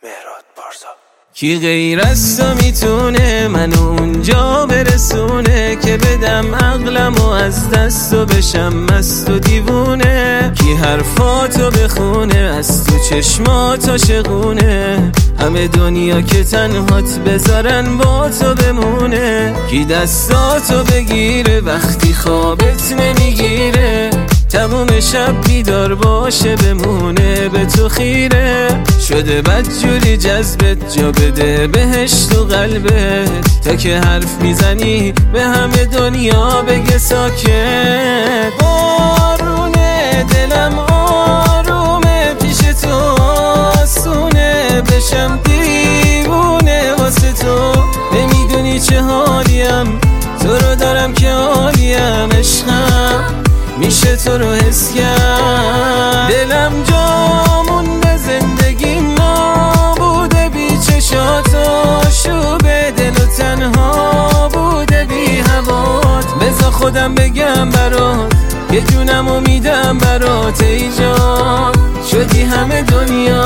مهراد پارسا. کی غیر از تو میتونه منو اونجا برسونه که بدم عقلمو از دست و بشم مست و دیوونه؟ کی حرفاتو بخونه از تو چشمات عاشقونه؟ همه دنیا که تنهات بذارن با تو بمونه؟ کی دستاتو بگیره وقتی خوابت نمیگیره؟ تموم شب بیدار باشه بمونه به تو خیره؟ شده بدجوری جذبت جا بده بهشت و قلبت تا که حرف میزنی به همه دنیا بگه ساکت. بارونه دلم آرومه پیش تو آسونه بشم دیوونه واسه تو. نمیدونی چه حالیم تو رو دارم که حالیم عشقم میشه تو رو حس کرد. دلم جامون به زندگی نابوده بی چشات آشوبه دل و تنها بوده بی هوات. بذار خودم بگم برات یه جونمو میدم برات ای جان شدی همه دنیا.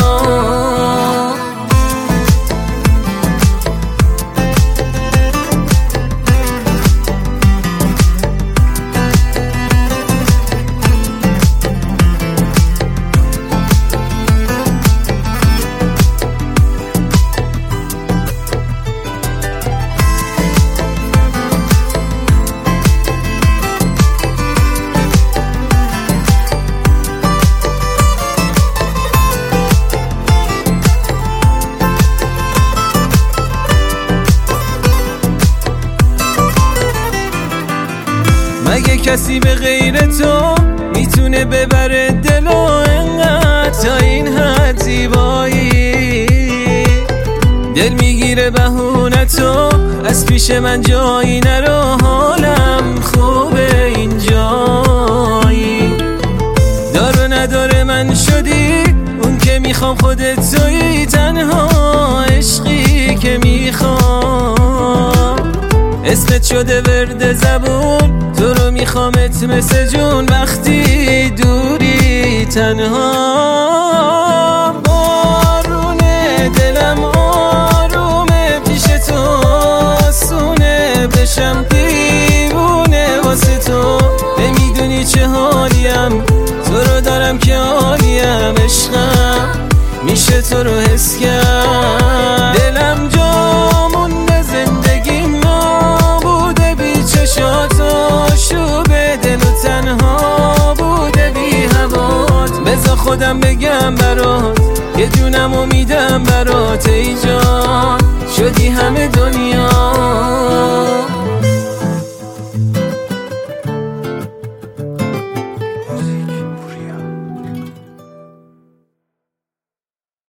مگه کسی به غیر تو میتونه ببره دل و انقدر تا این حد زیبایی؟ دل میگیره بهونه تو از پیش من جایی نرو حالم خوبه اینجایی. دار و نداره من شدی اون که میخوام خودت تویی تنها عشقی که میخوام. اسمت شده ورد زبون تو رو میخوامت مثل جون وقتی دوری تنها. بارونه دلم آرومه پیش تو آسونه بشم دیوونه واسه تو. نمیدونی چه حالیم تو رو دارم که حالیم عشقم میشه تو رو حس کرد. دلم جامون به زندگی نابوده بی چشات آشوبه دل و تنها بوده بی هوات. بذار خودم بگم برات یه جونمو میدم برات ای جان شدی همه دنیا.